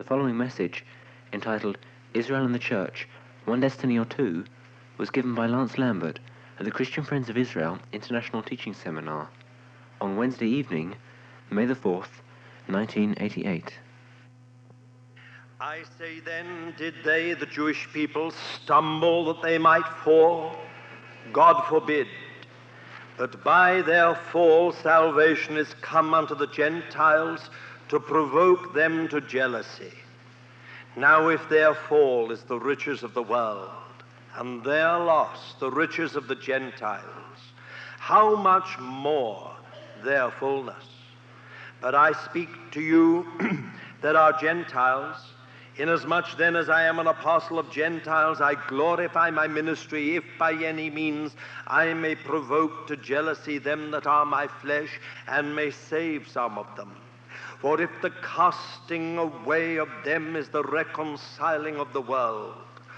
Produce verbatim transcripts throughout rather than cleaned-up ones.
following message, entitled Israel and the Church, One Destiny or Two, was given by Lance Lambert at the Christian Friends of Israel International Teaching Seminar on Wednesday evening, May the fourth, nineteen eighty-eight. I say then, did they, the Jewish people, stumble that they might fall? God forbid. But by their fall salvation is come unto the Gentiles to provoke them to jealousy. Now if their fall is the riches of the world, and their loss the riches of the Gentiles, how much more their fullness? But I speak to you that are Gentiles, inasmuch then as I am an apostle of Gentiles, I glorify my ministry, if by any means I may provoke to jealousy them that are my flesh, and may save some of them. For if the casting away of them is the reconciling of the world,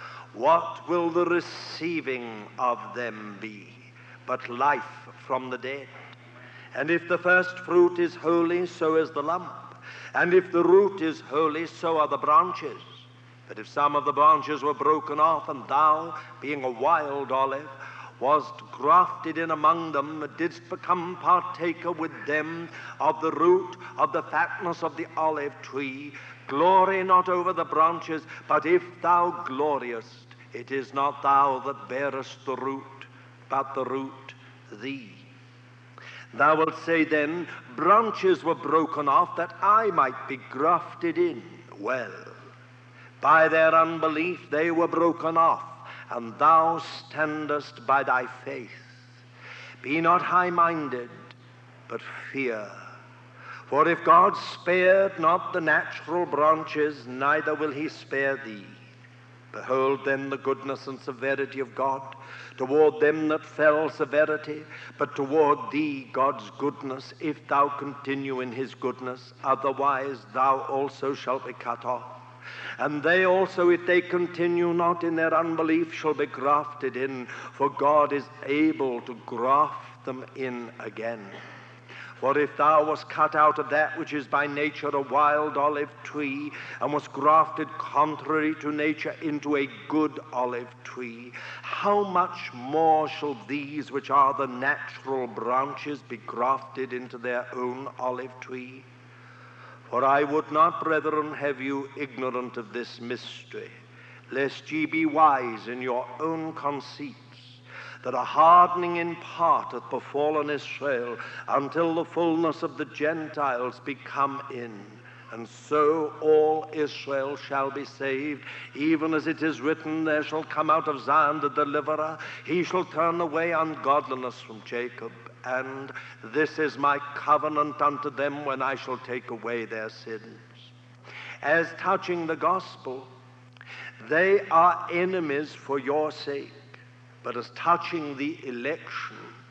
what will the receiving of them be but life from the dead? And if the first fruit is holy, so is the lump. And if the root is holy, so are the branches. But if some of the branches were broken off, and thou, being a wild olive, wast grafted in among them, and didst become partaker with them of the root of the fatness of the olive tree, glory not over the branches, but if thou gloriest, it is not thou that bearest the root, but the root thee. Thou wilt say then, branches were broken off that I might be grafted in. Well, by their unbelief they were broken off, and thou standest by thy faith. Be not high-minded, but fear. For if God spared not the natural branches, neither will he spare thee. Behold then the goodness and severity of God. Toward them that fell severity, but toward thee God's goodness, if thou continue in his goodness, otherwise thou also shalt be cut off. And they also, if they continue not in their unbelief, shall be grafted in, for God is able to graft them in again. For if thou wast cut out of that which is by nature a wild olive tree, and wast grafted contrary to nature into a good olive tree, how much more shall these which are the natural branches be grafted into their own olive tree? For I would not, brethren, have you ignorant of this mystery, lest ye be wise in your own conceits, that a hardening in part hath befallen Israel, until the fullness of the Gentiles be come in. And so all Israel shall be saved, even as it is written, there shall come out of Zion the deliverer. He shall turn away ungodliness from Jacob. And this is my covenant unto them when I shall take away their sins. As touching the gospel, they are enemies for your sake. But as touching the election,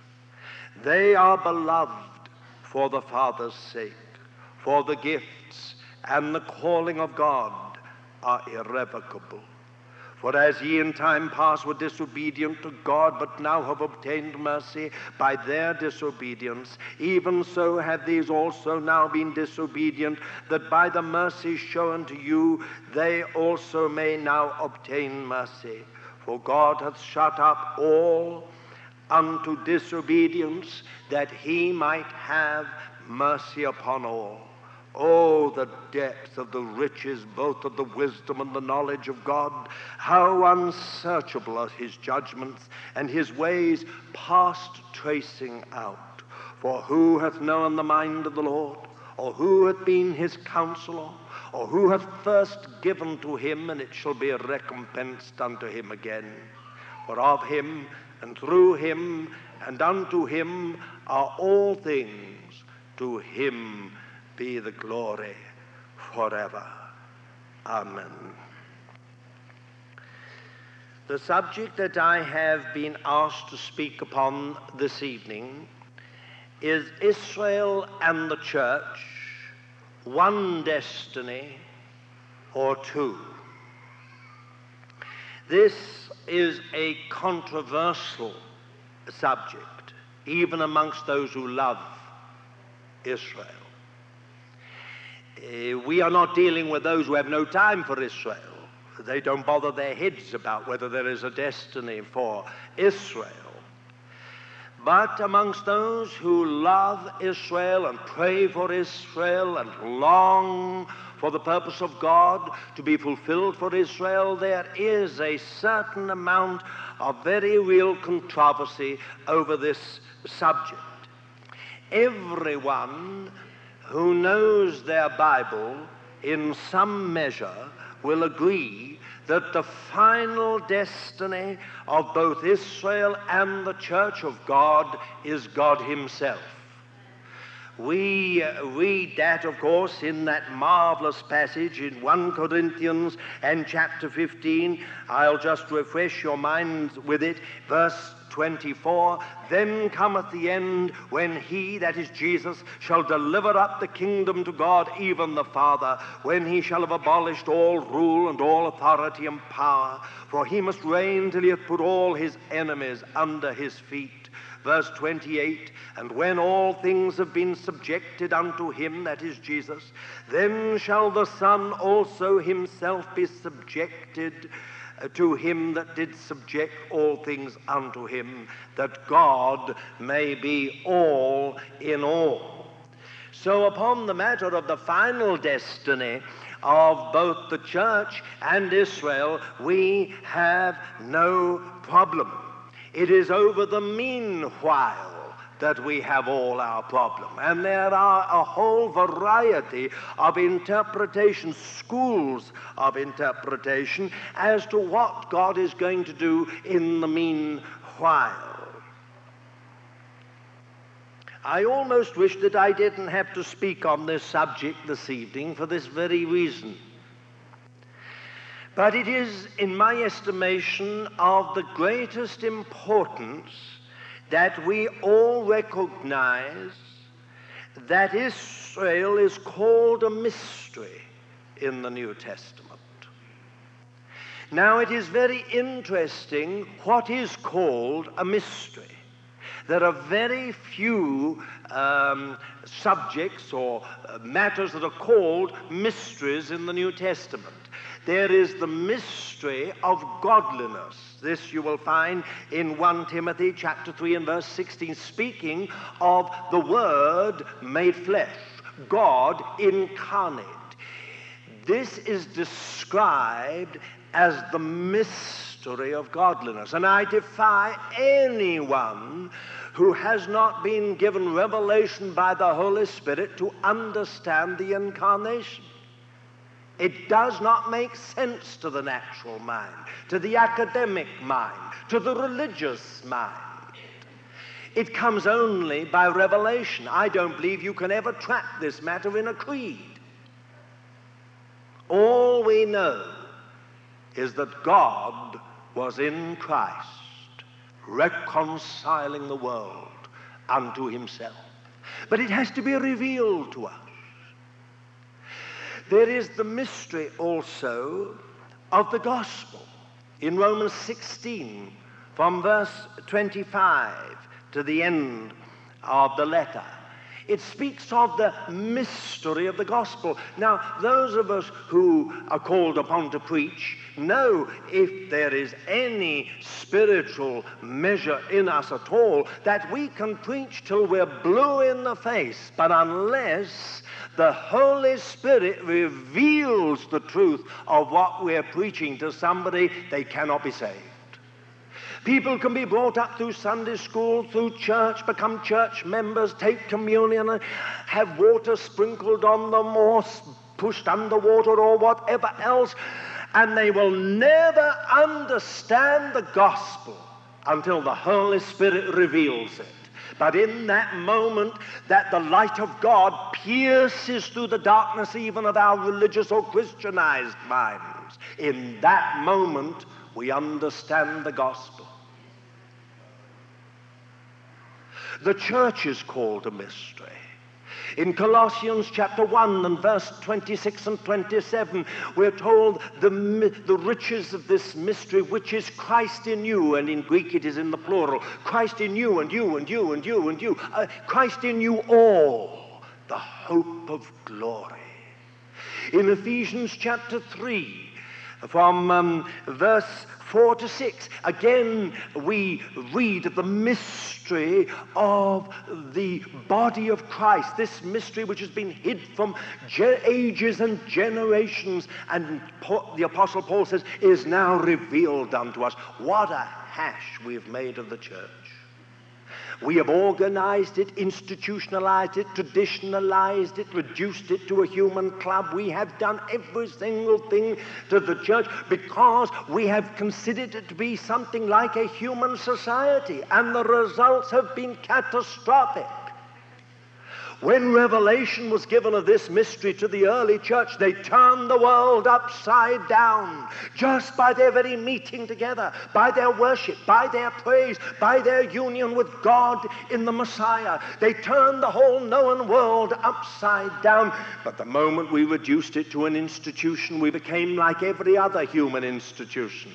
they are beloved for the Father's sake. For the gifts and the calling of God are irrevocable. For as ye in time past were disobedient to God, but now have obtained mercy by their disobedience, even so have these also now been disobedient, that by the mercy shown to you, they also may now obtain mercy. For God hath shut up all unto disobedience, that he might have mercy upon all. Oh, the depth of the riches, both of the wisdom and the knowledge of God. How unsearchable are his judgments, and his ways past tracing out. For who hath known the mind of the Lord? Or who hath been his counselor? Or who hath first given to him, and it shall be recompensed unto him again? For of him, and through him, and unto him are all things. To him be the glory forever. Amen. The subject that I have been asked to speak upon this evening is Israel and the church, one destiny or two. This is a controversial subject, even amongst those who love Israel. Uh, we are not dealing with those who have no time for Israel. They don't bother their heads about whether there is a destiny for Israel. But amongst those who love Israel and pray for Israel and long for the purpose of God to be fulfilled for Israel, there is a certain amount of very real controversy over this subject. Everyone who knows their Bible in some measure will agree that the final destiny of both Israel and the Church of God is God Himself. We read that, of course, in that marvelous passage in First Corinthians and chapter fifteen. I'll just refresh your minds with it. Verse twenty-four, then cometh the end, when he, that is Jesus, shall deliver up the kingdom to God, even the Father, when he shall have abolished all rule and all authority and power. For he must reign till he hath put all his enemies under his feet. Verse twenty-eight, and when all things have been subjected unto him, that is Jesus, then shall the Son also himself be subjected to him that did subject all things unto him, that God may be all in all. So upon the matter of the final destiny of both the church and Israel, we have no problem. It is over the meanwhile that we have all our problem. And there are a whole variety of interpretation, schools of interpretation, as to what God is going to do in the meanwhile. I almost wish that I didn't have to speak on this subject this evening for this very reason. But it is, in my estimation, of the greatest importance that we all recognize that Israel is called a mystery in the New Testament. Now, it is very interesting what is called a mystery. There are very few um, subjects or uh, matters that are called mysteries in the New Testament. There is the mystery of godliness. This you will find in First Timothy chapter three and verse sixteen, speaking of the Word made flesh, God incarnate. This is described as the mystery of godliness. And I defy anyone who has not been given revelation by the Holy Spirit to understand the incarnation. It does not make sense to the natural mind, to the academic mind, to the religious mind. It comes only by revelation. I don't believe you can ever track this matter in a creed. All we know is that God was in Christ, reconciling the world unto himself. But it has to be revealed to us. There is the mystery also of the gospel. In Romans sixteen, from verse twenty-five to the end of the letter, it speaks of the mystery of the gospel. Now, those of us who are called upon to preach know, if there is any spiritual measure in us at all, that we can preach till we're blue in the face. But unless the Holy Spirit reveals the truth of what we're preaching to somebody, they cannot be saved. People can be brought up through Sunday school, through church, become church members, take communion, have water sprinkled on them or pushed underwater or whatever else, and they will never understand the gospel until the Holy Spirit reveals it. But in that moment that the light of God pierces through the darkness even of our religious or Christianized minds, in that moment we understand the gospel. The church is called a mystery. In Colossians chapter one and verse twenty-six and twenty-seven, we're told the, the riches of this mystery, which is Christ in you, and in Greek it is in the plural. Christ in you and you and you and you and you. Uh, Christ in you all, the hope of glory. In Ephesians chapter three, from um, verse four to six, again we read of the mystery of the body of Christ, this mystery which has been hid from ge- ages and generations, and the Apostle Paul says is now revealed unto us. What a hash we've made of the church. We have organized it, institutionalized it, traditionalized it, reduced it to a human club. We have done every single thing to the church because we have considered it to be something like a human society, and the results have been catastrophic. When revelation was given of this mystery to the early church, they turned the world upside down just by their very meeting together, by their worship, by their praise, by their union with God in the Messiah. They turned the whole known world upside down. But the moment we reduced it to an institution, we became like every other human institution.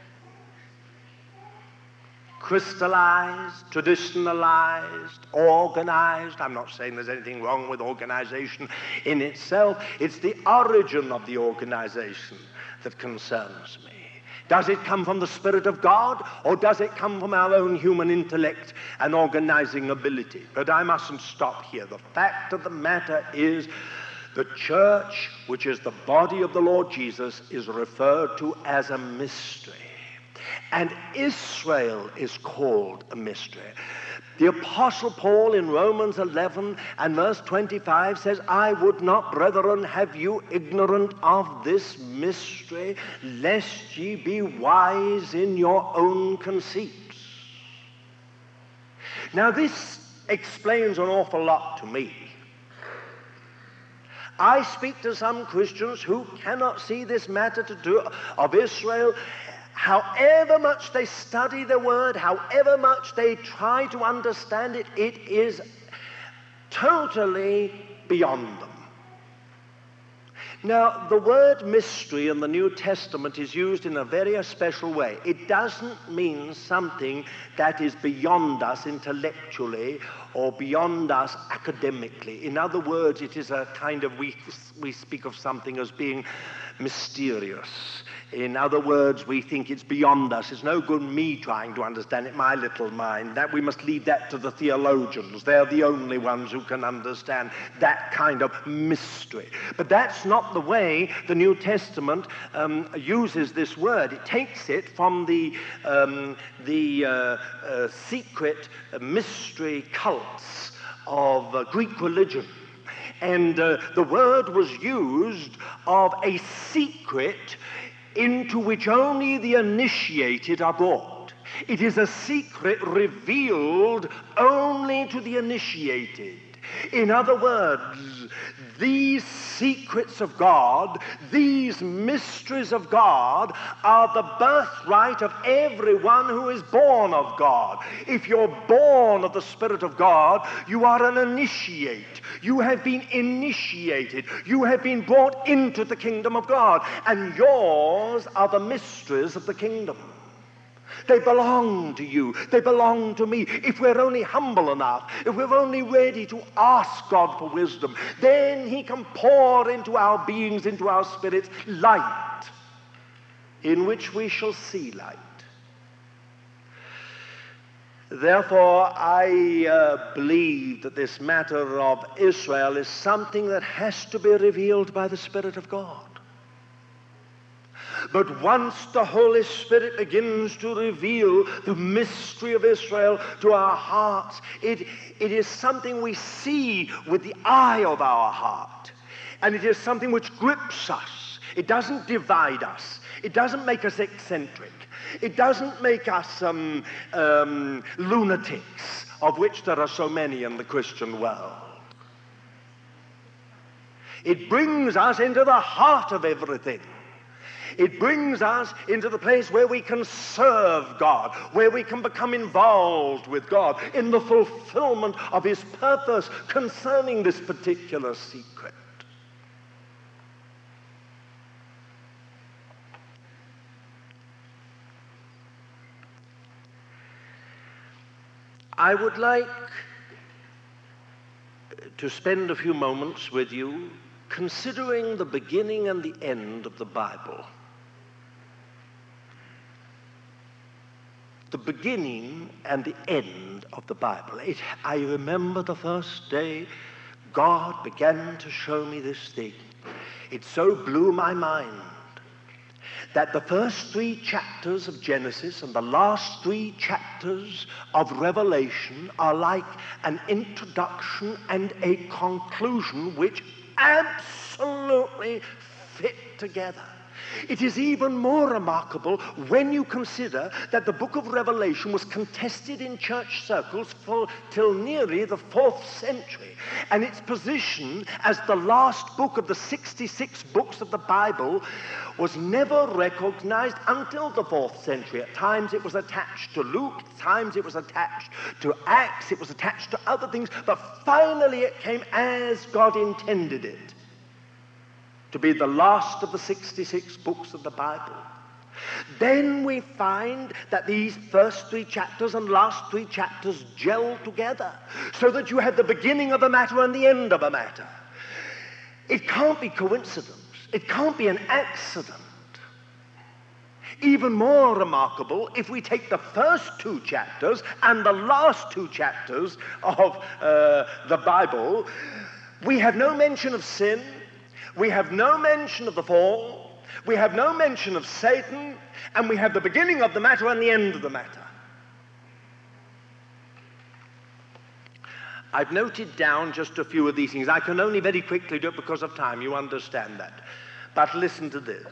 Crystallized, traditionalized, organized. I'm not saying there's anything wrong with organization in itself. It's the origin of the organization that concerns me. Does it come from the Spirit of God, or does it come from our own human intellect and organizing ability? But I mustn't stop here. The fact of the matter is the church, which is the body of the Lord Jesus, is referred to as a mystery. And Israel is called a mystery. The Apostle Paul in Romans eleven and verse twenty-five says, I would not, brethren, have you ignorant of this mystery, lest ye be wise in your own conceits. Now this explains an awful lot to me. I speak to some Christians who cannot see this matter to do of Israel. However much they study the word, however much they try to understand it, it is totally beyond them. Now, the word mystery in the New Testament is used in a very special way. It doesn't mean something that is beyond us intellectually or beyond us academically. In other words, it is a kind of, we, we speak of something as being mysterious. In other words, we think it's beyond us. It's no good me trying to understand it, my little mind. That we must leave that to the theologians. They're the only ones who can understand that kind of mystery. But that's not the way the New Testament um, uses this word. It takes it from the, um, the uh, uh, secret uh, mystery cults of uh, Greek religion. And uh, the word was used of a secret into which only the initiated are brought. It is a secret revealed only to the initiated. In other words, these secrets of God, these mysteries of God, are the birthright of everyone who is born of God. If you're born of the Spirit of God, you are an initiate. You have been initiated. You have been brought into the kingdom of God. And yours are the mysteries of the kingdom. They belong to you. They belong to me. If we're only humble enough, if we're only ready to ask God for wisdom, then he can pour into our beings, into our spirits, light in which we shall see light. Therefore, I uh, believe that this matter of Israel is something that has to be revealed by the Spirit of God. But once the Holy Spirit begins to reveal the mystery of Israel to our hearts, it, it is something we see with the eye of our heart. And it is something which grips us. It doesn't divide us. It doesn't make us eccentric. It doesn't make us um, um, lunatics, of which there are so many in the Christian world. It brings us into the heart of everything. It brings us into the place where we can serve God, where we can become involved with God in the fulfillment of his purpose concerning this particular secret. I would like to spend a few moments with you considering the beginning and the end of the Bible. The beginning and the end of the Bible. It, I remember the first day God began to show me this thing. It so blew my mind that the first three chapters of Genesis and the last three chapters of Revelation are like an introduction and a conclusion which absolutely fit together. It is even more remarkable when you consider that the book of Revelation was contested in church circles for till nearly the fourth century, and its position as the last book of the sixty-six books of the Bible was never recognized until the fourth century. At times it was attached to Luke, at times it was attached to Acts, it was attached to other things, but finally it came as God intended it, to be the last of the sixty-six books of the Bible. Then we find that these first three chapters and last three chapters gel together, so that you have the beginning of a matter and the end of a matter. It can't be coincidence. It can't be an accident. Even more remarkable, if we take the first two chapters and the last two chapters of uh, the Bible, we have no mention of sin. We have no mention of the fall, we have no mention of Satan, and we have the beginning of the matter and the end of the matter. I've noted down just a few of these things. I can only very quickly do it because of time, you understand that. But listen to this.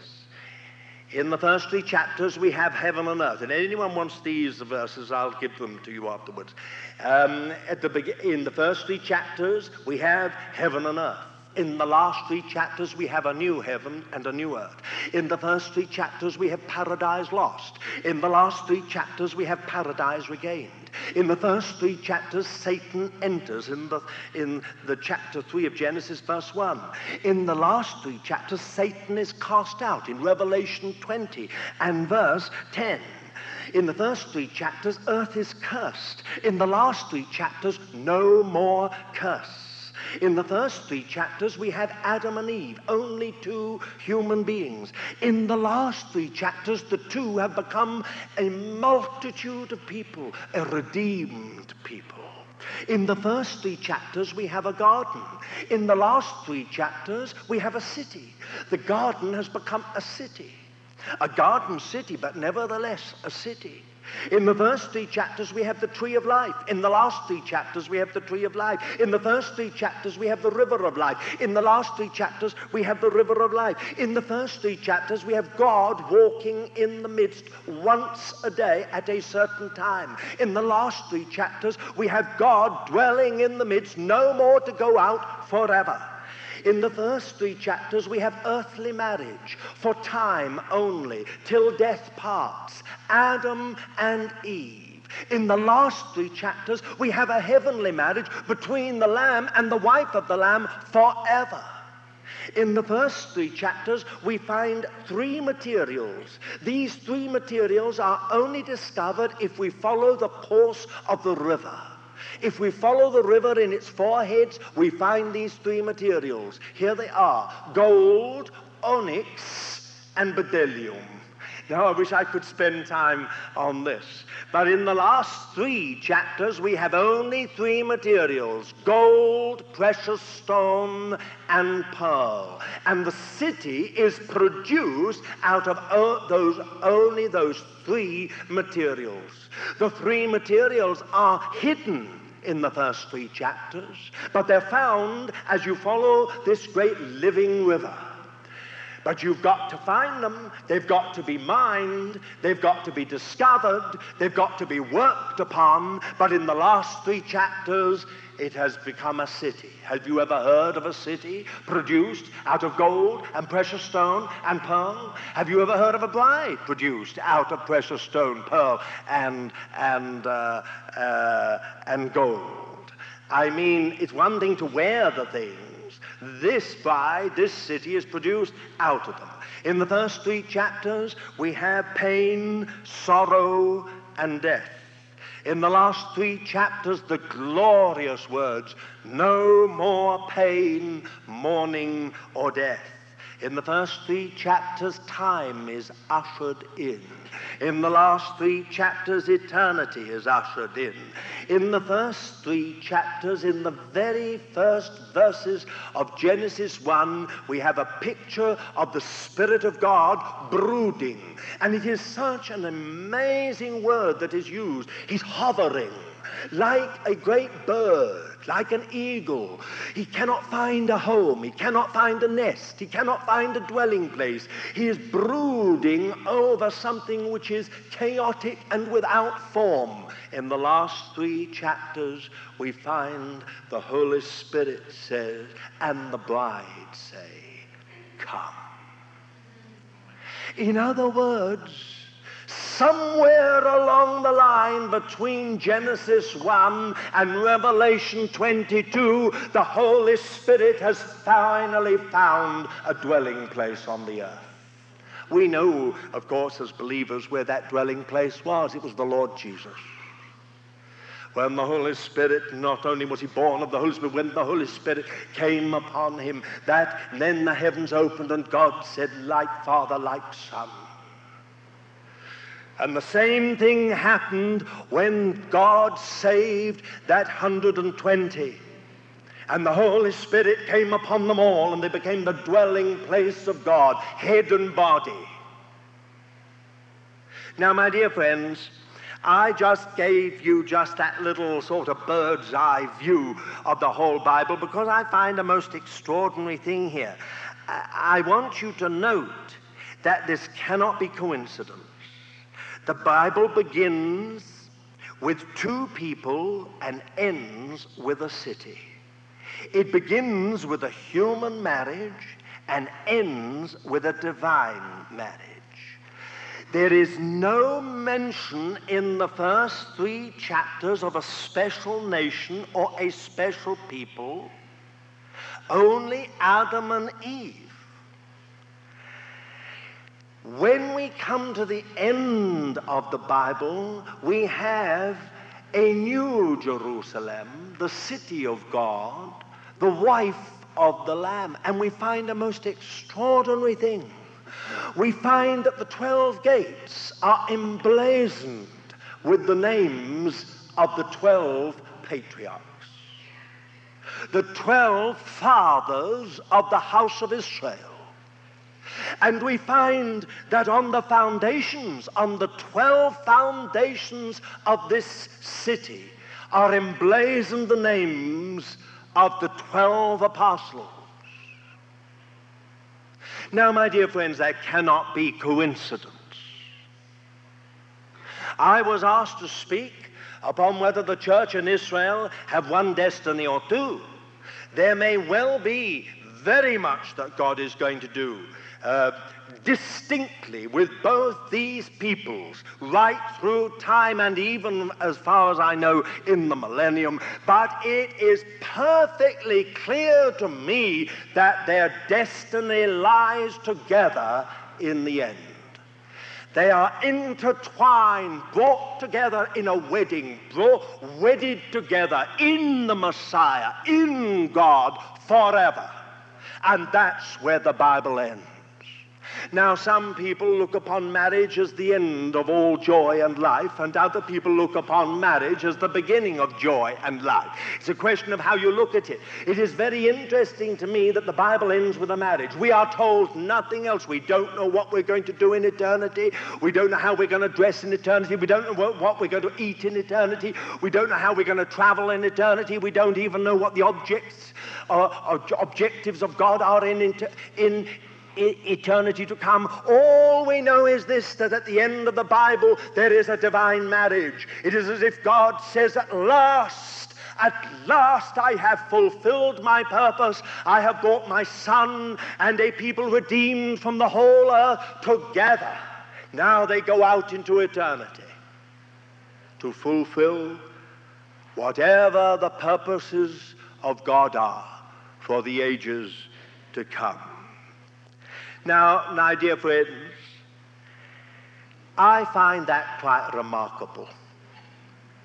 In the first three chapters we have heaven and earth, and anyone wants these verses, I'll give them to you afterwards. Um, at the be- in the first three chapters we have heaven and earth. In the last three chapters, we have a new heaven and a new earth. In the first three chapters, we have paradise lost. In the last three chapters, we have paradise regained. In the first three chapters, Satan enters in the, in the chapter three of Genesis, verse one. In the last three chapters, Satan is cast out in Revelation twenty and verse ten. In the first three chapters, earth is cursed. In the last three chapters, no more curse. In the first three chapters, we have Adam and Eve, only two human beings. In the last three chapters, the two have become a multitude of people, a redeemed people. In the first three chapters, we have a garden. In the last three chapters, we have a city. The garden has become a city. A garden city, but nevertheless a city. In the first three chapters, we have the tree of life. In the last three chapters, we have the tree of life. In the first three chapters, we have the river of life. In the last three chapters, we have the river of life. In the first three chapters, we have God walking in the midst once a day at a certain time. In the last three chapters, we have God dwelling in the midst, no more to go out forever. In the first three chapters, we have earthly marriage, for time only, till death parts, Adam and Eve. In the last three chapters, we have a heavenly marriage between the Lamb and the wife of the Lamb forever. In the first three chapters, we find three materials. These three materials are only discovered if we follow the course of the river. If we follow the river in its four heads, we find these three materials. Here they are: gold, onyx, and bdellium. Now, I wish I could spend time on this. But in the last three chapters, we have only three materials: gold, precious stone, and pearl. And the city is produced out of o- those only those three materials. The three materials are hidden in the first three chapters, but they're found as you follow this great living river. But you've got to find them, they've got to be mined, they've got to be discovered, they've got to be worked upon, but in the last three chapters, it has become a city. Have you ever heard of a city produced out of gold and precious stone and pearl? Have you ever heard of a bride produced out of precious stone, pearl, and and uh, uh, and gold? I mean, it's one thing to wear the things. This bride, this city, is produced out of them. In the first three chapters, we have pain, sorrow, and death. In the last three chapters, the glorious words, no more pain, mourning, or death. In the first three chapters, time is ushered in. In the last three chapters, eternity is ushered in. In the first three chapters, in the very first verses of Genesis one, we have a picture of the Spirit of God brooding. And it is such an amazing word that is used. He's hovering like a great bird, like an eagle. He cannot find a home. He cannot find a nest. He cannot find a dwelling place. He is brooding over something which is chaotic and without form. In the last three chapters, we find the Holy Spirit says, and the bride say, come. In other words, somewhere along the line between Genesis one and Revelation twenty-two, the Holy Spirit has finally found a dwelling place on the earth. We know, of course, as believers, where that dwelling place was. It was the Lord Jesus. When the Holy Spirit, not only was he born of the Holy Spirit, when the Holy Spirit came upon him, that then the heavens opened and God said, like Father, like Son. And the same thing happened when God saved that one hundred twenty. And the Holy Spirit came upon them all, and they became the dwelling place of God, head and body. Now, my dear friends, I just gave you just that little sort of bird's eye view of the whole Bible because I find a most extraordinary thing here. I want you to note that this cannot be coincidence. The Bible begins with two people and ends with a city. It begins with a human marriage and ends with a divine marriage. There is no mention in the first three chapters of a special nation or a special people, only Adam and Eve. When we come to the end of the Bible, we have a new Jerusalem, the city of God, the wife of the Lamb, and we find a most extraordinary thing. We find that the twelve gates are emblazoned with the names of the twelve patriarchs, the twelve fathers of the house of Israel. And we find that on the foundations, on the twelve foundations of this city, are emblazoned the names of the twelve apostles. Now, my dear friends, that cannot be coincidence. I was asked to speak upon whether the church in Israel have one destiny or two. There may well be very much that God is going to do Uh, distinctly with both these peoples right through time and even as far as I know in the millennium, but it is perfectly clear to me that their destiny lies together in the end. They are intertwined, brought together in a wedding, brought, wedded together in the Messiah, in God forever. And that's where the Bible ends. Now, some people look upon marriage as the end of all joy and life, and other people look upon marriage as the beginning of joy and life. It's a question of how you look at it. It is very interesting to me that the Bible ends with a marriage. We are told nothing else. We don't know what we're going to do in eternity. We don't know how we're going to dress in eternity. We don't know what we're going to eat in eternity. We don't know how we're going to travel in eternity. We don't even know what the objects or, or objectives of God are in in eternity to come. All we know is this, that at the end of the Bible there is a divine marriage. It is as if God says, at last, at last I have fulfilled my purpose. I have brought my Son and a people redeemed from the whole earth together. Now they go out into eternity to fulfill whatever the purposes of God are for the ages to come. Now, my dear friends, I find that quite remarkable.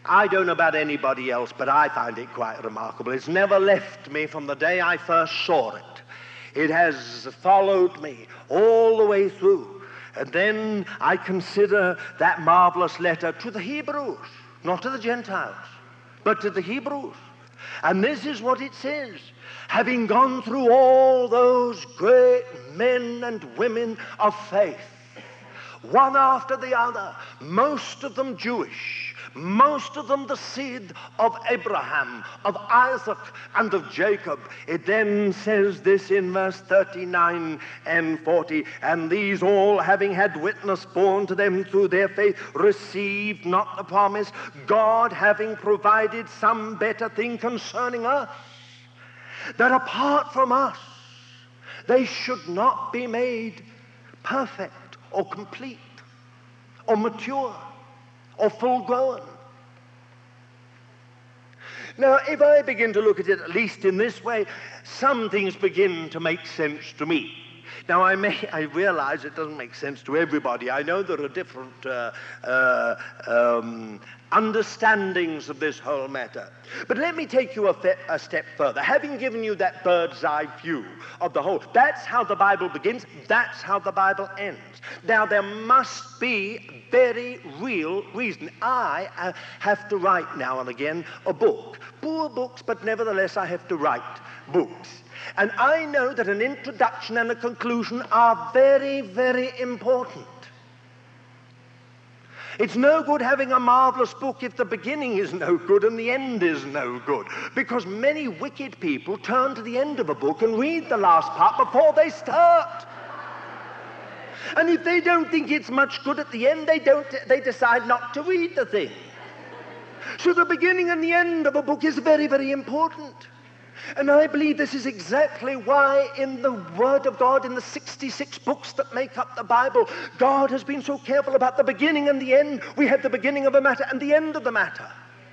I don't know about anybody else, but I find it quite remarkable. It's never left me from the day I first saw it. It has followed me all the way through. And then I consider that marvelous letter to the Hebrews, not to the Gentiles, but to the Hebrews. And this is what it says. Having gone through all those great men and women of faith, one after the other, most of them Jewish, most of them the seed of Abraham, of Isaac, and of Jacob. It then says this in verse thirty-nine and forty, and these all, having had witness borne to them through their faith, received not the promise, God having provided some better thing concerning us, that apart from us, they should not be made perfect or complete or mature or full-grown. Now, if I begin to look at it at least in this way, some things begin to make sense to me. Now, I may, I realize it doesn't make sense to everybody. I know there are different uh, uh, um, understandings of this whole matter. But let me take you a, fe- a step further. Having given you that bird's eye view of the whole, that's how the Bible begins, that's how the Bible ends. Now, there must be very real reason. I uh, have to write now and again a book. Poor books, but nevertheless I have to write books. And I know that an introduction and a conclusion are very, very important. It's no good having a marvelous book if the beginning is no good and the end is no good, because many wicked people turn to the end of a book and read the last part before they start. And if they don't think it's much good at the end, they don't, they decide not to read the thing. So the beginning and the end of a book is very, very important. And I believe this is exactly why in the Word of God, in the sixty-six books that make up the Bible, God has been so careful about the beginning and the end. We have the beginning of a matter and the end of the matter.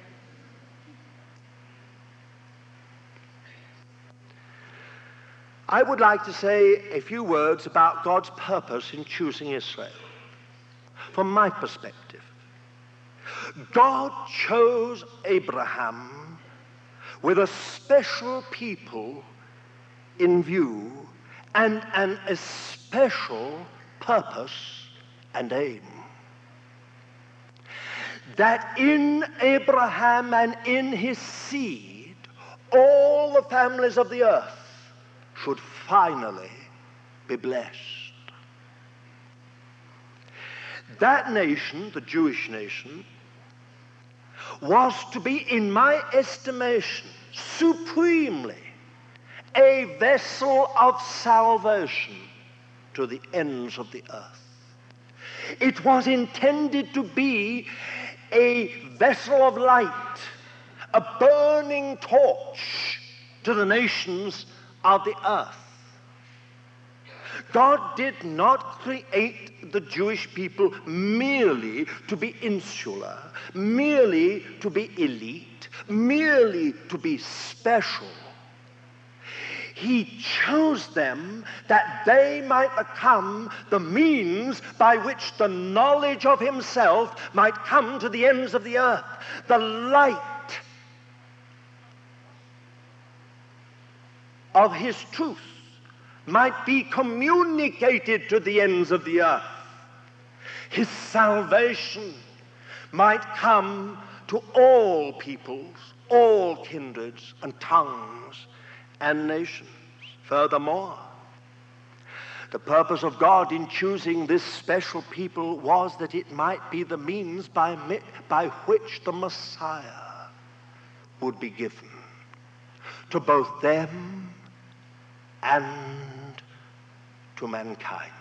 I would like to say a few words about God's purpose in choosing Israel. From my perspective, God chose Abraham with a special people in view and an especial purpose and aim. That in Abraham and in his seed, all the families of the earth should finally be blessed. That nation, the Jewish nation, was to be, in my estimation, supremely a vessel of salvation to the ends of the earth. It was intended to be a vessel of light, a burning torch to the nations of the earth. God did not create the Jewish people merely to be insular, merely to be elite, merely to be special. He chose them that they might become the means by which the knowledge of himself might come to the ends of the earth, the light of his truth might be communicated to the ends of the earth. His salvation might come to all peoples, all kindreds and tongues and nations. Furthermore, the purpose of God in choosing this special people was that it might be the means by, by which the Messiah would be given to both them and to mankind.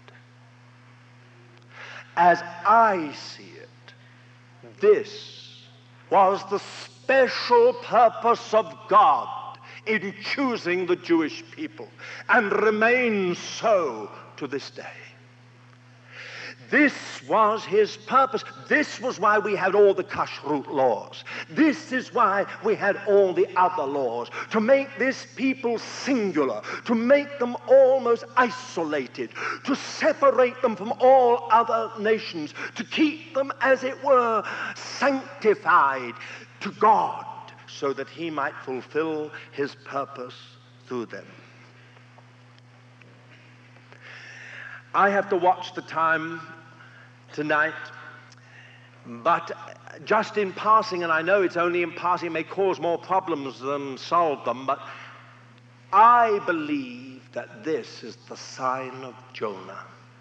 As I see it, this was the special purpose of God in choosing the Jewish people, and remains so to this day. This was his purpose. This was why we had all the kashrut laws. This is why we had all the other laws, to make this people singular, to make them almost isolated, to separate them from all other nations, to keep them, as it were, sanctified to God, so that he might fulfill his purpose through them. I have to watch the time tonight, but just in passing, and I know it's only in passing, it may cause more problems than solve them, but I believe that this is the sign of Jonah.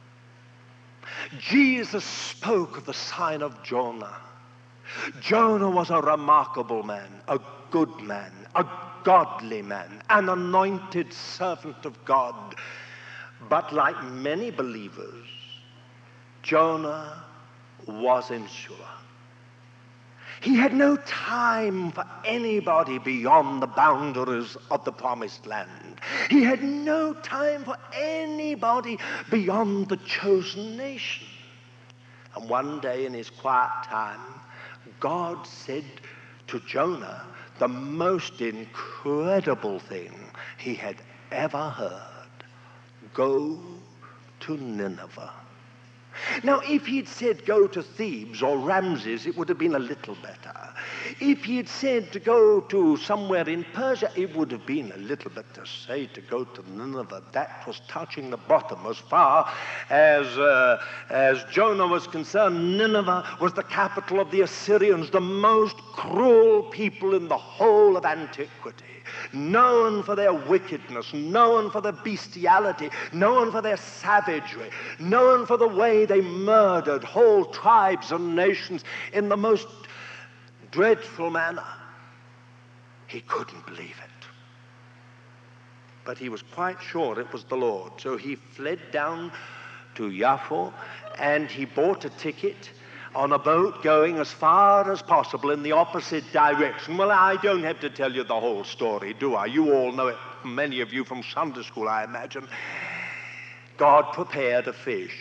Jesus spoke of the sign of Jonah. Jonah was a remarkable man, a good man, a godly man, an anointed servant of God. But like many believers, Jonah was insure. He had no time for anybody beyond the boundaries of the promised land. He had no time for anybody beyond the chosen nation. And one day in his quiet time, God said to Jonah the most incredible thing he had ever heard. Go to Nineveh. Now, if he'd said go to Thebes or Ramses, it would have been a little better. If he had said to go to somewhere in Persia, it would have been a little bit to say to go to Nineveh. That was touching the bottom. As far as, uh, as Jonah was concerned, Nineveh was the capital of the Assyrians, the most cruel people in the whole of antiquity. Known for their wickedness, known for their bestiality, known for their savagery, known for the way they murdered whole tribes and nations in the most dreadful manner. He couldn't believe it. But he was quite sure it was the Lord. So he fled down to Yaffo and he bought a ticket on a boat going as far as possible in the opposite direction. Well, I don't have to tell you the whole story, do I? You all know it, many of you from Sunday school, I imagine. God prepared a fish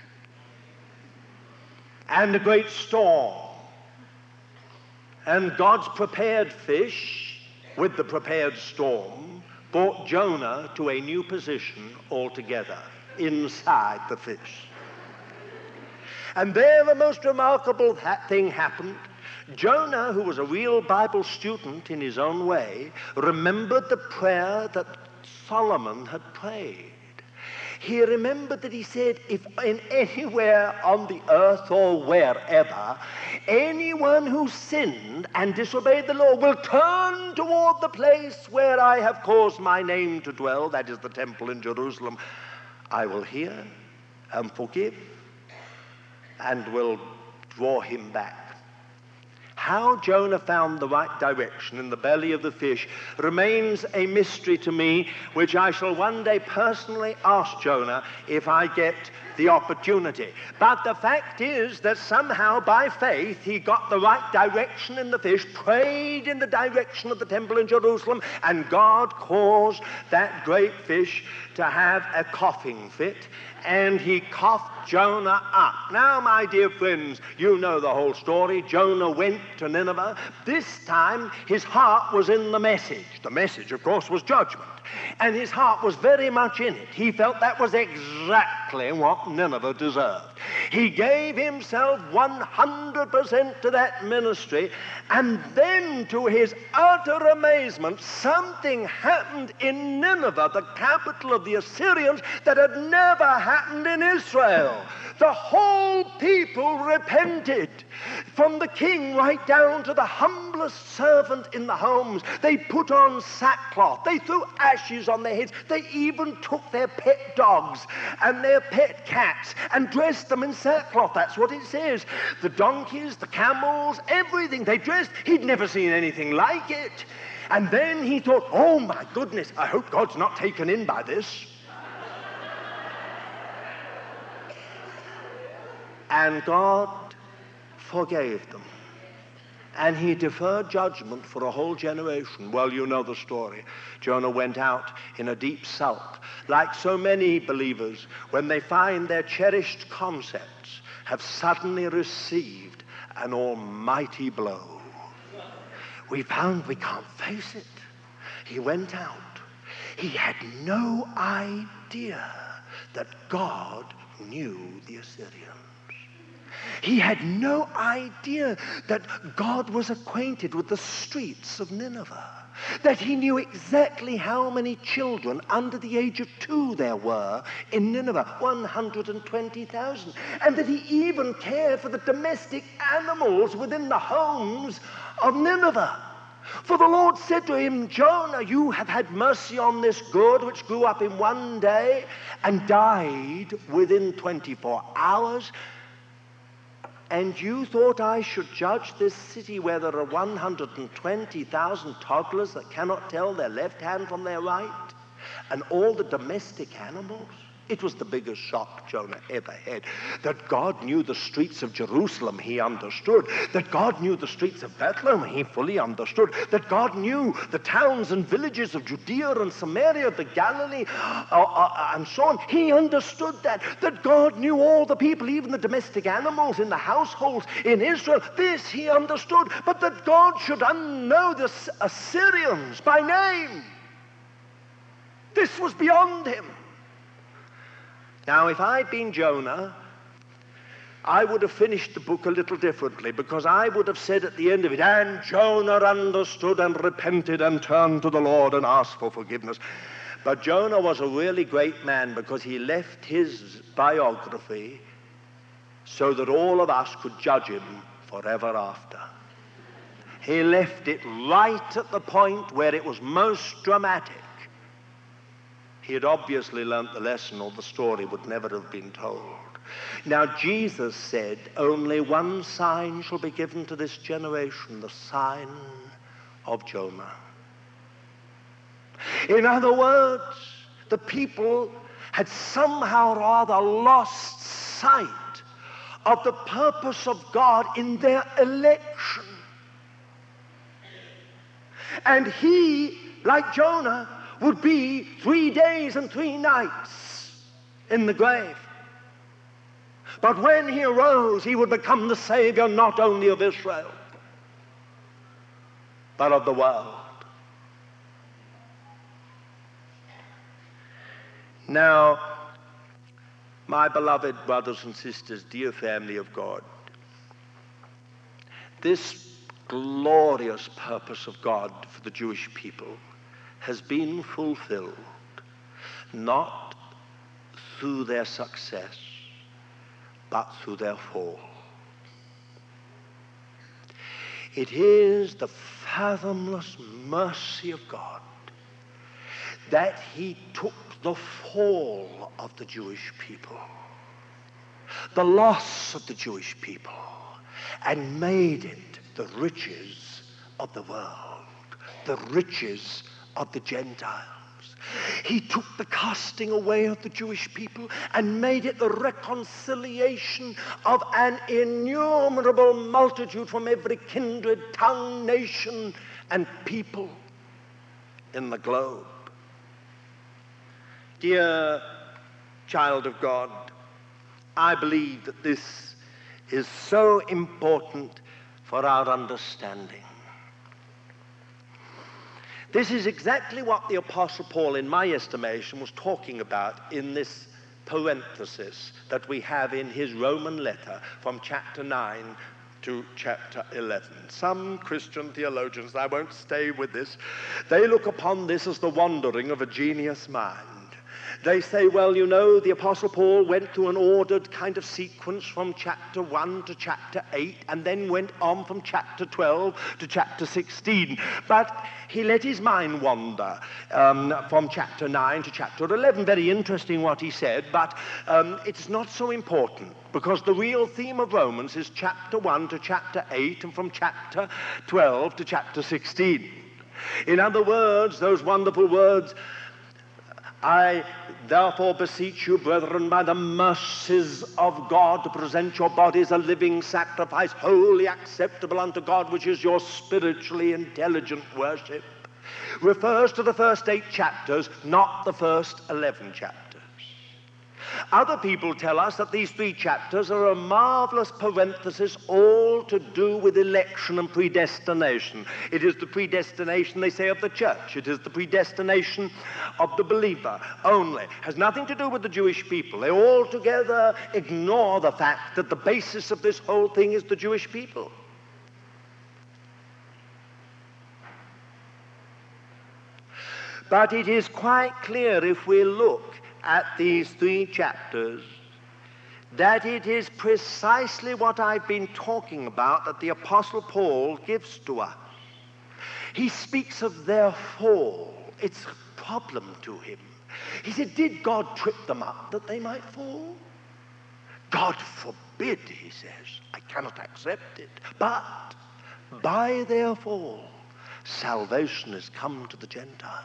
and a great storm. And God's prepared fish with the prepared storm brought Jonah to a new position altogether, inside the fish. And there the most remarkable ha- thing happened. Jonah, who was a real Bible student in his own way, remembered the prayer that Solomon had prayed. He remembered that he said, if in anywhere on the earth or wherever, anyone who sinned and disobeyed the law will turn toward the place where I have caused my name to dwell, that is the temple in Jerusalem, I will hear and forgive and will draw him back. How Jonah found the right direction in the belly of the fish remains a mystery to me, which I shall one day personally ask Jonah if I get the opportunity. But the fact is that somehow by faith he got the right direction in the fish, prayed in the direction of the temple in Jerusalem, and God caused that great fish to have a coughing fit, and he coughed Jonah up. Now, my dear friends, you know the whole story. Jonah went to Nineveh. This time his heart was in the message. The message, of course, was judgment. And his heart was very much in it. He felt that was exactly what Nineveh deserved. He gave himself one hundred percent to that ministry, and then to his utter amazement, something happened in Nineveh, the capital of the Assyrians, that had never happened in Israel. The whole people repented, from the king right down to the humblest servant in the homes. They put on sackcloth. They threw ashes on their heads. They even took their pet dogs and their pet cats and dressed them in sackcloth. That's what it says. The donkeys, the camels, everything they dressed. He'd never seen anything like it. And then he thought, oh my goodness, I hope God's not taken in by this. And God forgave them. And he deferred judgment for a whole generation. Well, you know the story. Jonah went out in a deep sulk. Like so many believers, when they find their cherished concepts have suddenly received an almighty blow, we found we can't face it. He went out. He had no idea that God knew the Assyrians. He had no idea that God was acquainted with the streets of Nineveh, that he knew exactly how many children under the age of two there were in Nineveh, one hundred twenty thousand, and that he even cared for the domestic animals within the homes of Nineveh. For the Lord said to him, Jonah, you have had mercy on this gourd which grew up in one day and died within twenty-four hours. And you thought I should judge this city where there are one hundred twenty thousand toddlers that cannot tell their left hand from their right, and all the domestic animals? It was the biggest shock Jonah ever had. That God knew the streets of Jerusalem, he understood. That God knew the streets of Bethlehem, he fully understood. That God knew the towns and villages of Judea and Samaria, the Galilee, uh, uh, and so on. He understood that. That God knew all the people, even the domestic animals in the households in Israel. This he understood. But that God should know the Assyrians by name, this was beyond him. Now, if I'd been Jonah, I would have finished the book a little differently, because I would have said at the end of it, and Jonah understood and repented and turned to the Lord and asked for forgiveness. But Jonah was a really great man, because he left his biography so that all of us could judge him forever after. He left it right at the point where it was most dramatic. He had obviously learnt the lesson, or the story would never have been told. Now, Jesus said, only one sign shall be given to this generation, the sign of Jonah. In other words, the people had somehow or other lost sight of the purpose of God in their election. And he, like Jonah, would be three days and three nights in the grave. But when he arose, he would become the Savior not only of Israel, but of the world. Now, my beloved brothers and sisters, dear family of God, this glorious purpose of God for the Jewish people has been fulfilled, not through their success, but through their fall. It is the fathomless mercy of God that he took the fall of the Jewish people, the loss of the Jewish people, and made it the riches of the world, the riches of the Gentiles. He took the casting away of the Jewish people and made it the reconciliation of an innumerable multitude from every kindred, tongue, nation, and people in the globe. Dear child of God, I believe that this is so important for our understanding. This is exactly what the Apostle Paul, in my estimation, was talking about in this parenthesis that we have in his Roman letter from chapter nine to chapter eleven. Some Christian theologians, I won't stay with this, they look upon this as the wandering of a genius mind. They say, well, you know, the Apostle Paul went through an ordered kind of sequence from chapter one to chapter eight, and then went on from chapter twelve to chapter sixteen. But he let his mind wander um, from chapter nine to chapter eleven. Very interesting what he said, but um, it's not so important, because the real theme of Romans is chapter one to chapter eight, and from chapter twelve to chapter sixteen. In other words, those wonderful words, I therefore beseech you, brethren, by the mercies of God, to present your bodies a living sacrifice, wholly acceptable unto God, which is your spiritually intelligent worship, refers to the first eight chapters, not the first eleven chapters. Other people tell us that these three chapters are a marvelous parenthesis, all to do with election and predestination. It is the predestination, they say, of the church. It is the predestination of the believer only. It has nothing to do with the Jewish people. They altogether ignore the fact that the basis of this whole thing is the Jewish people. But it is quite clear, if we look at these three chapters, that it is precisely what I've been talking about that the Apostle Paul gives to us. He speaks of their fall. It's a problem to him. He said, did God trip them up that they might fall? God forbid, he says. I cannot accept it. But by their fall, salvation has come to the Gentiles.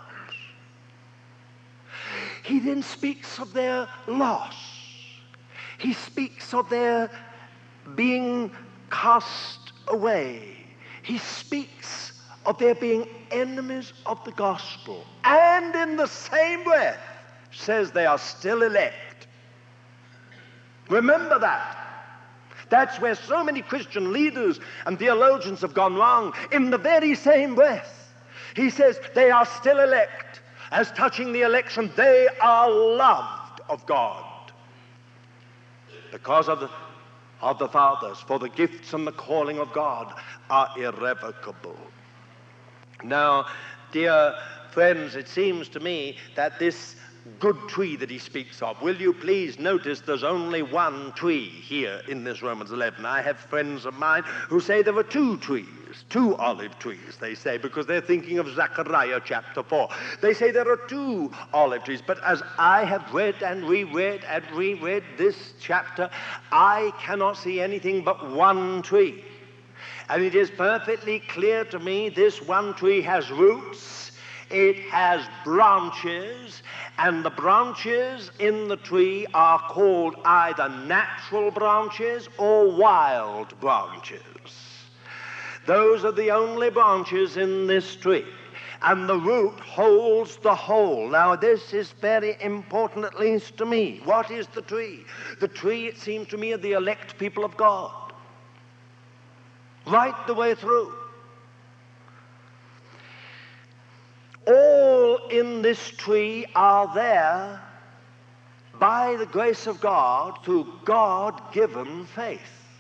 He then speaks of their loss. He speaks of their being cast away. He speaks of their being enemies of the gospel. And in the same breath says they are still elect. Remember that. That's where so many Christian leaders and theologians have gone wrong. In the very same breath, he says they are still elect. As touching the election, they are loved of God because of the, of the fathers, for the gifts and the calling of God are irrevocable. Now, dear friends, it seems to me that this good tree that he speaks of, will you please notice there's only one tree here in this Romans eleven. I have friends of mine who say there were two trees, two olive trees, they say, because they're thinking of Zechariah chapter four. They say there are two olive trees, but as I have read and reread and reread this chapter, I cannot see anything but one tree. And it is perfectly clear to me this one tree has roots, it has branches, and the branches in the tree are called either natural branches or wild branches. Those are the only branches in this tree, and the root holds the whole. Now, this is very important, at least to me. What is the tree? The tree, it seems to me, are the elect people of God, right the way through. All in this tree are there by the grace of God through God-given faith.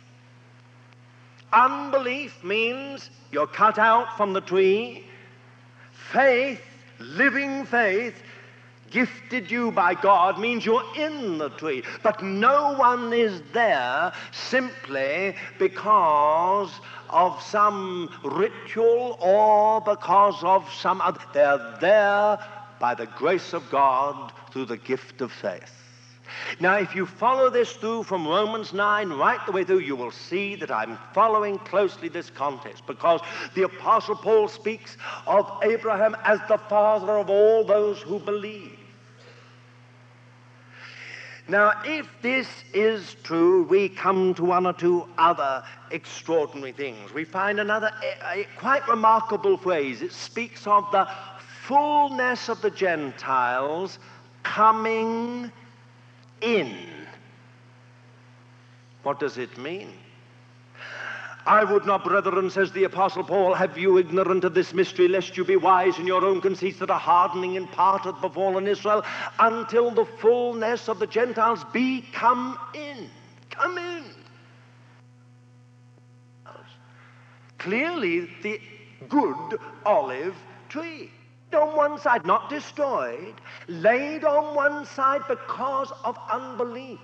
Unbelief means you're cut out from the tree. Faith, living faith, gifted you by God, means you're in the tree. But no one is there simply because of some ritual or because of some other. They're there by the grace of God through the gift of faith. Now, if you follow this through from Romans nine right the way through, you will see that I'm following closely this context, because the Apostle Paul speaks of Abraham as the father of all those who believe. Now, if this is true, we come to one or two other extraordinary things. We find another a, a quite remarkable phrase. It speaks of the fullness of the Gentiles coming in. What does it mean? I would not, brethren, says the Apostle Paul, have you ignorant of this mystery, lest you be wise in your own conceits, that a hardening in part hath befallen Israel, until the fullness of the Gentiles be come in. Come in. Clearly the good olive tree. On one side, not destroyed, laid on one side because of unbelief.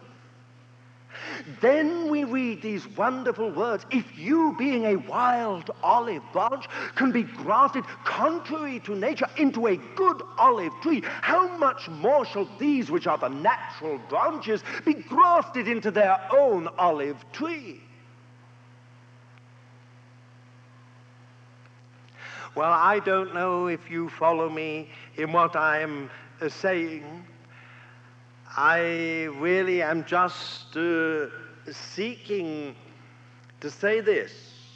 Then we read these wonderful words. If you, being a wild olive branch, can be grafted contrary to nature into a good olive tree, how much more shall these, which are the natural branches, be grafted into their own olive tree? Well, I don't know if you follow me in what I am uh, saying, I really am just uh, seeking to say this.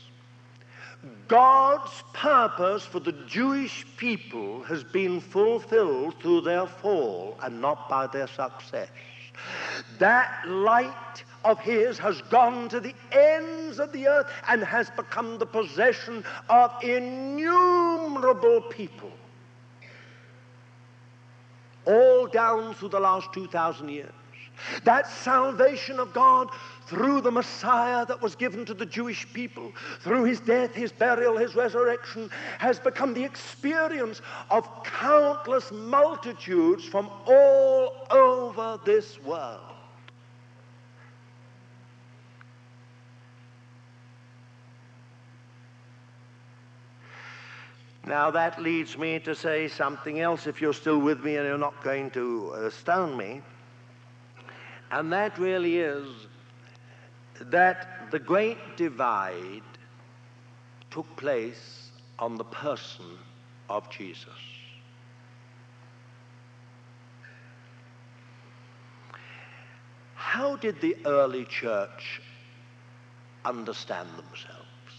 God's purpose for the Jewish people has been fulfilled through their fall and not by their success. That light of his has gone to the ends of the earth and has become the possession of innumerable people, all down through the last two thousand years. That salvation of God through the Messiah that was given to the Jewish people, through his death, his burial, his resurrection, has become the experience of countless multitudes from all over this world. Now that leads me to say something else, if you're still with me and you're not going to stone me. And that really is that the great divide took place on the person of Jesus. How did the early church understand themselves?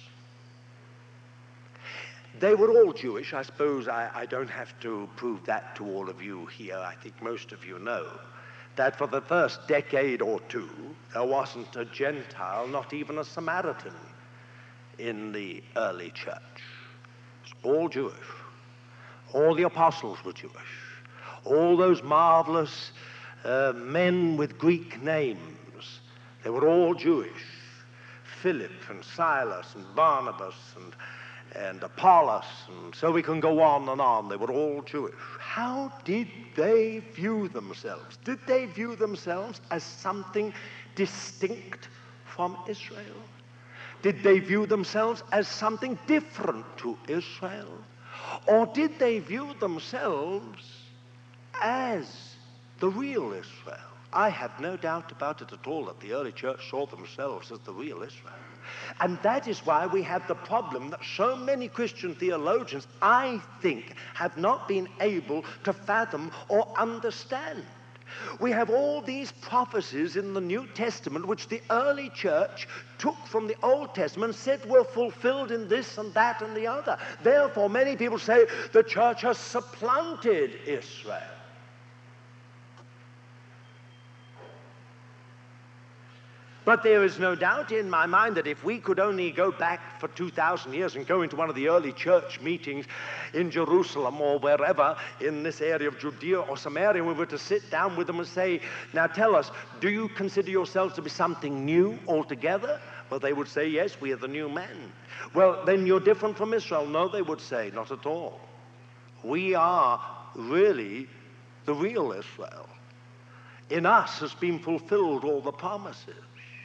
They were all Jewish. I suppose I, I don't have to prove that to all of you here. I think most of you know that for the first decade or two, there wasn't a Gentile, not even a Samaritan, in the early church. It's all Jewish. All the apostles were Jewish. All those marvelous uh, men with Greek names, they were all Jewish. Philip and Silas and Barnabas and and Apollos, and so we can go on and on. They were all Jewish. How did they view themselves? Did they view themselves as something distinct from Israel? Did they view themselves as something different to Israel? Or did they view themselves as the real Israel? I have no doubt about it at all that the early church saw themselves as the real Israel. And that is why we have the problem that so many Christian theologians, I think, have not been able to fathom or understand. We have all these prophecies in the New Testament which the early church took from the Old Testament and said were fulfilled in this and that and the other. Therefore, many people say the church has supplanted Israel. But there is no doubt in my mind that if we could only go back for two thousand years and go into one of the early church meetings in Jerusalem or wherever in this area of Judea or Samaria, we were to sit down with them and say, now tell us, do you consider yourselves to be something new altogether? Well, they would say, yes, we are the new men. Well, then you're different from Israel. No, they would say, not at all. We are really the real Israel. In us has been fulfilled all the promises.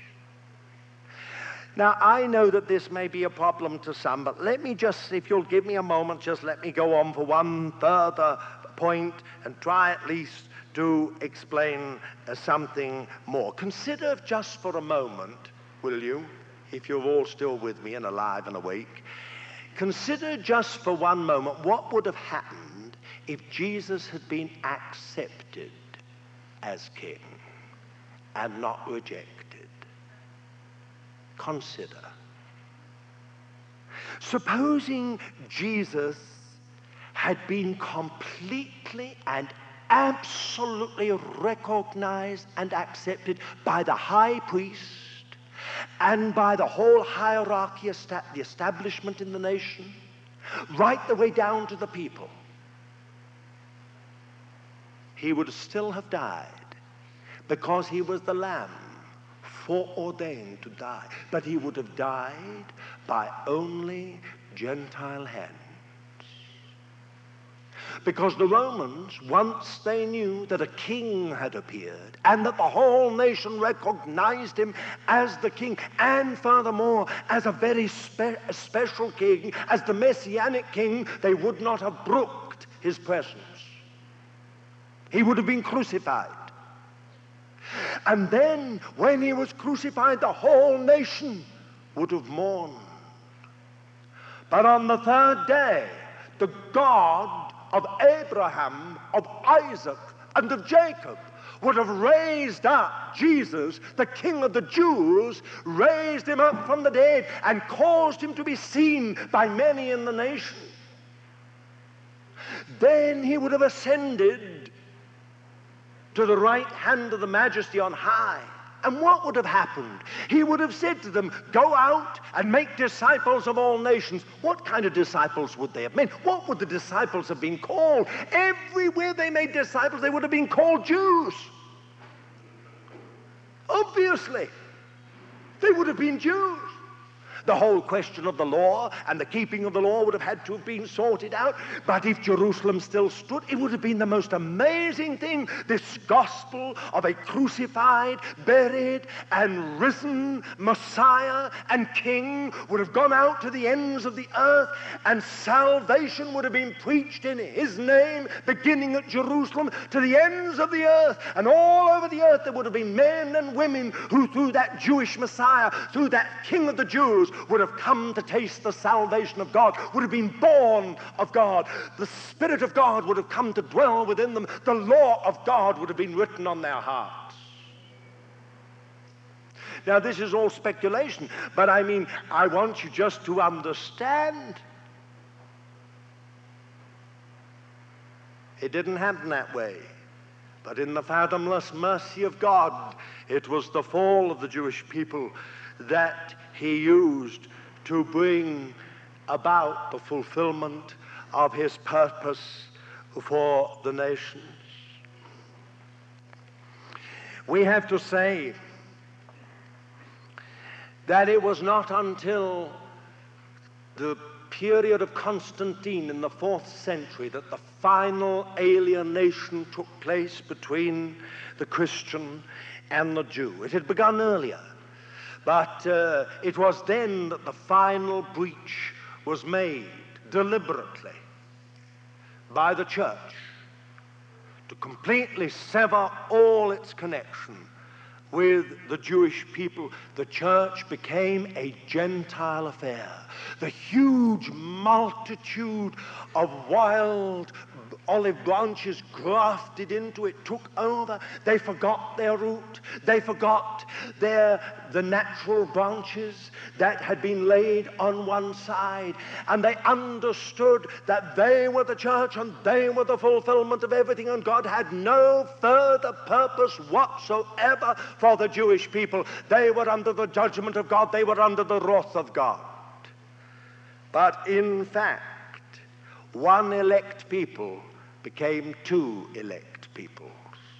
Now, I know that this may be a problem to some, but let me just, if you'll give me a moment, just let me go on for one further point and try at least to explain uh, something more. Consider just for a moment, will you, if you're all still with me and alive and awake, consider just for one moment what would have happened if Jesus had been accepted as king and not rejected. Consider. Supposing Jesus had been completely and absolutely recognized and accepted by the high priest and by the whole hierarchy, the establishment in the nation, right the way down to the people, he would still have died because he was the Lamb foreordained to die. But he would have died by only Gentile hands. Because the Romans, once they knew that a king had appeared and that the whole nation recognized him as the king, and furthermore as a very spe- special king, as the Messianic king, they would not have brooked his presence. He would have been crucified. And then, when he was crucified, the whole nation would have mourned. But on the third day, the God of Abraham, of Isaac, and of Jacob would have raised up Jesus, the King of the Jews, raised him up from the dead and caused him to be seen by many in the nation. Then he would have ascended to the right hand of the Majesty on high. And what would have happened? He would have said to them, go out and make disciples of all nations. What kind of disciples would they have made? What would the disciples have been called? Everywhere they made disciples, they would have been called Jews. Obviously, they would have been Jews. The whole question of the law and the keeping of the law would have had to have been sorted out. But if Jerusalem still stood, it would have been the most amazing thing. This gospel of a crucified, buried, and risen Messiah and King would have gone out to the ends of the earth, and salvation would have been preached in his name, beginning at Jerusalem to the ends of the earth. And all over the earth there would have been men and women who, through that Jewish Messiah, through that King of the Jews, would have come to taste the salvation of God, would have been born of God. The Spirit of God would have come to dwell within them. The law of God would have been written on their hearts. Now, this is all speculation, but I mean, I want you just to understand. It didn't happen that way. But in the fathomless mercy of God, it was the fall of the Jewish people that he used to bring about the fulfillment of his purpose for the nations. We have to say that it was not until the period of Constantine in the fourth century that the final alienation took place between the Christian and the Jew. It had begun earlier. But uh, it was then that the final breach was made deliberately by the church to completely sever all its connection with the Jewish people. The church became a Gentile affair. The huge multitude of wild olive branches grafted into it took over. They forgot their root. They forgot their the natural branches that had been laid on one side, and they understood that they were the church and they were the fulfillment of everything, and God had no further purpose whatsoever for the Jewish people. They were under the judgment of God. They were under the wrath of God. But in fact, one elect people became two elect peoples.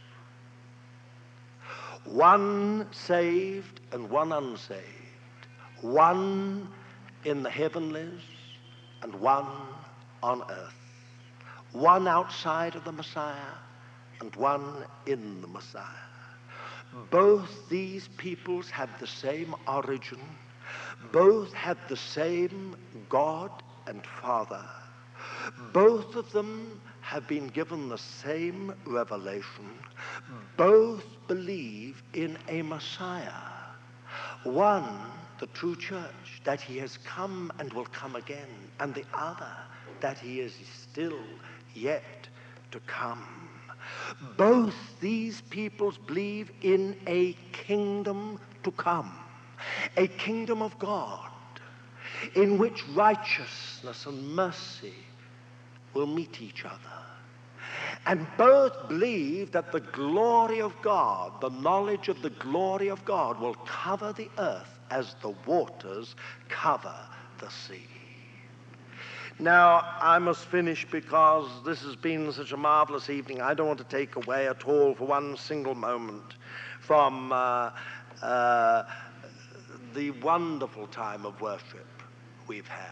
One saved and one unsaved. One in the heavenlies and one on earth. One outside of the Messiah and one in the Messiah. Both these peoples had the same origin. Both had the same God and Father. Both of them have been given the same revelation. Both believe in a Messiah. One, the true church, that he has come and will come again, and the other, that he is still yet to come. Both these peoples believe in a kingdom to come, a kingdom of God, in which righteousness and mercy will meet each other. And both believe that the glory of God, the knowledge of the glory of God, will cover the earth as the waters cover the sea. Now, I must finish because this has been such a marvelous evening. I don't want to take away at all for one single moment from uh, uh, the wonderful time of worship we've had.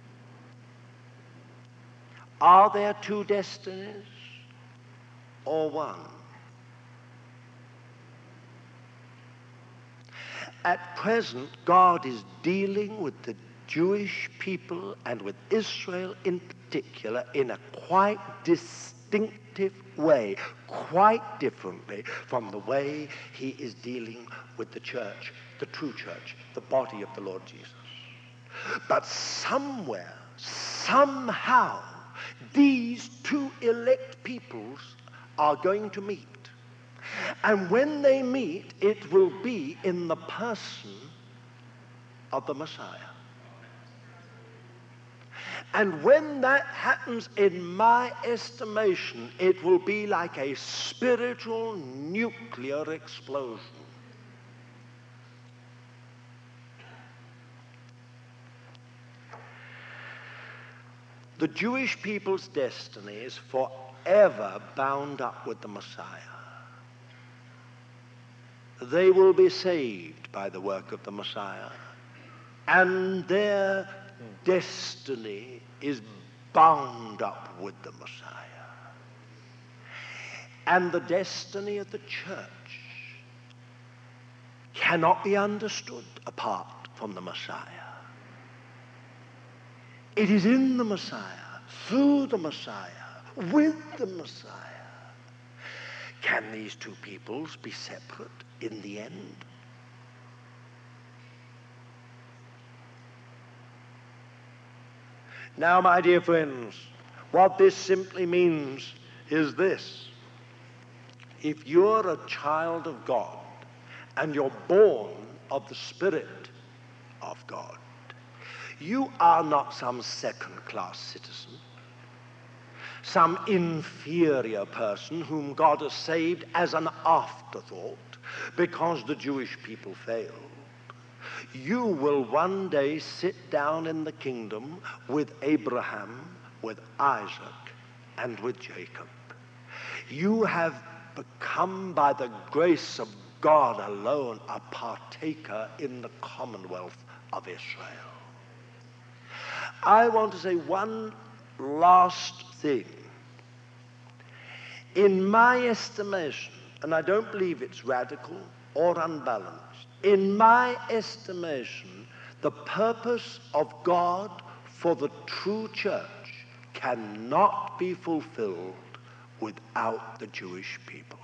Are there two destinies or one? At present, God is dealing with the Jewish people and with Israel in particular in a quite distinctive way, quite differently from the way he is dealing with the church, the true church, the body of the Lord Jesus. But somewhere, somehow, these two elect peoples are going to meet. And when they meet, it will be in the person of the Messiah. And when that happens, in my estimation, it will be like a spiritual nuclear explosion. The Jewish people's destiny is forever bound up with the Messiah. They will be saved by the work of the Messiah, and their destiny is bound up with the Messiah. And the destiny of the church cannot be understood apart from the Messiah. It is in the Messiah, through the Messiah, with the Messiah. Can these two peoples be separate in the end? Now, my dear friends, what this simply means is this. If you're a child of God and you're born of the Spirit of God, you are not some second-class citizen, some inferior person whom God has saved as an afterthought because the Jewish people failed. You will one day sit down in the kingdom with Abraham, with Isaac, and with Jacob. You have become, by the grace of God alone, a partaker in the commonwealth of Israel. I want to say one last thing. In my estimation, and I don't believe it's radical or unbalanced, in my estimation, the purpose of God for the true church cannot be fulfilled without the Jewish people.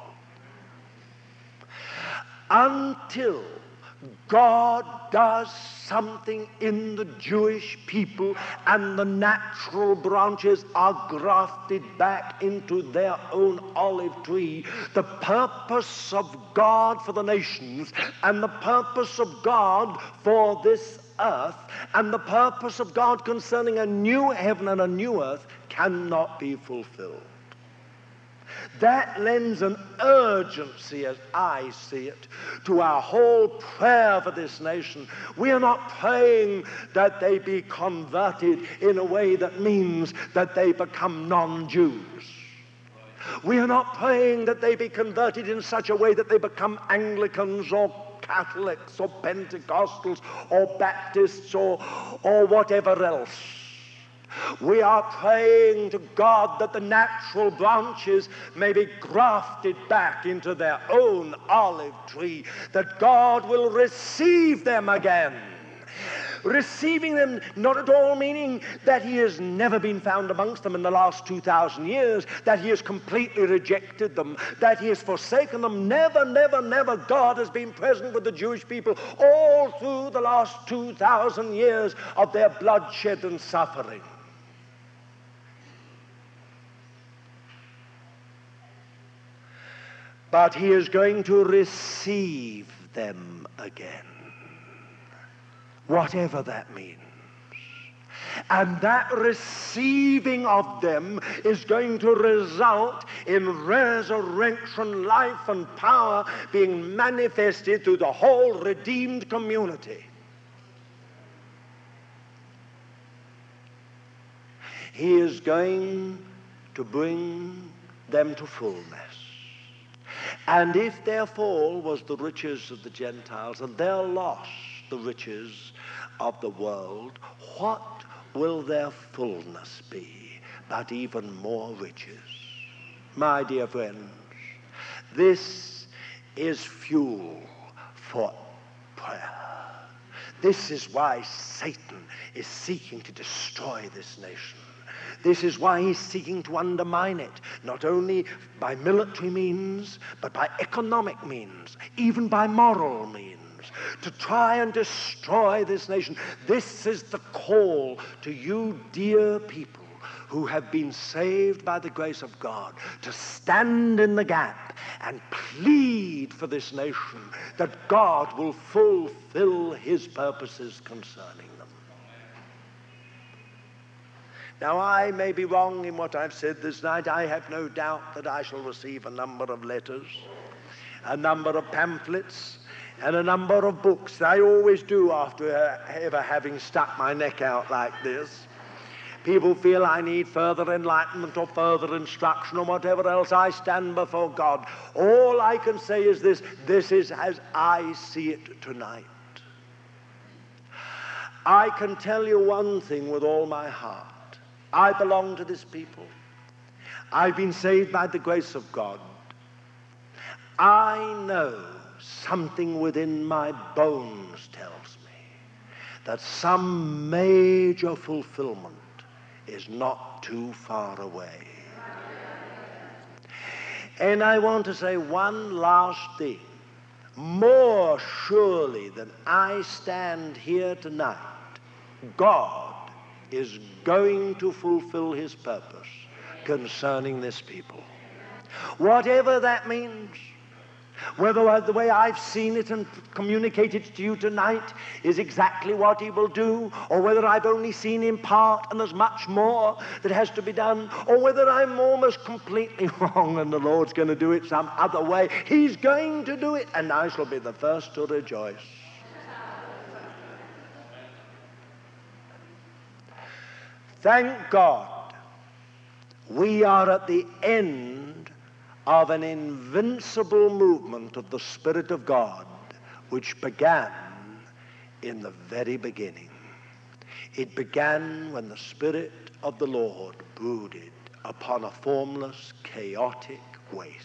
Until God does something in the Jewish people and the natural branches are grafted back into their own olive tree, the purpose of God for the nations and the purpose of God for this earth and the purpose of God concerning a new heaven and a new earth cannot be fulfilled. That lends an urgency, as I see it, to our whole prayer for this nation. We are not praying that they be converted in a way that means that they become non-Jews. We are not praying that they be converted in such a way that they become Anglicans or Catholics or Pentecostals or Baptists or, or whatever else. We are praying to God that the natural branches may be grafted back into their own olive tree, that God will receive them again. Receiving them not at all meaning that he has never been found amongst them in the last two thousand years, that he has completely rejected them, that he has forsaken them. Never, never, never. God has been present with the Jewish people all through the last two thousand years of their bloodshed and suffering. But he is going to receive them again, whatever that means. And that receiving of them is going to result in resurrection, life, and power being manifested through the whole redeemed community. He is going to bring them to fullness. And if their fall was the riches of the Gentiles and their loss the riches of the world, what will their fullness be but even more riches? My dear friends, this is fuel for prayer. This is why Satan is seeking to destroy this nation. This is why he's seeking to undermine it, not only by military means, but by economic means, even by moral means, to try and destroy this nation. This is the call to you, dear people, who have been saved by the grace of God to stand in the gap and plead for this nation that God will fulfill his purposes concerning them. Now, I may be wrong in what I've said this night. I have no doubt that I shall receive a number of letters, a number of pamphlets, and a number of books. I always do after ever having stuck my neck out like this. People feel I need further enlightenment or further instruction or whatever else. I stand before God. All I can say is this: this is as I see it tonight. I can tell you one thing with all my heart. I belong to this people. I've been saved by the grace of God. I know something within my bones tells me that some major fulfillment is not too far away. And I want to say one last thing. More surely than I stand here tonight, God is going to fulfill his purpose concerning this people. Whatever that means, whether the way I've seen it and communicated to you tonight is exactly what he will do, or whether I've only seen in part and there's much more that has to be done, or whether I'm almost completely wrong and the Lord's going to do it some other way, he's going to do it, and I shall be the first to rejoice. Thank God, we are at the end of an invincible movement of the Spirit of God, which began in the very beginning. It began when the Spirit of the Lord brooded upon a formless, chaotic waste.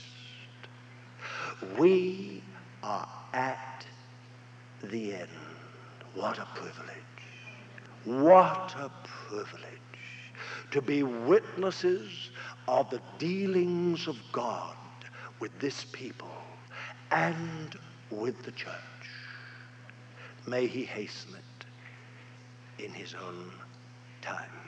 We are at the end. What a privilege. What a privilege to be witnesses of the dealings of God with this people and with the church. May he hasten it in his own time.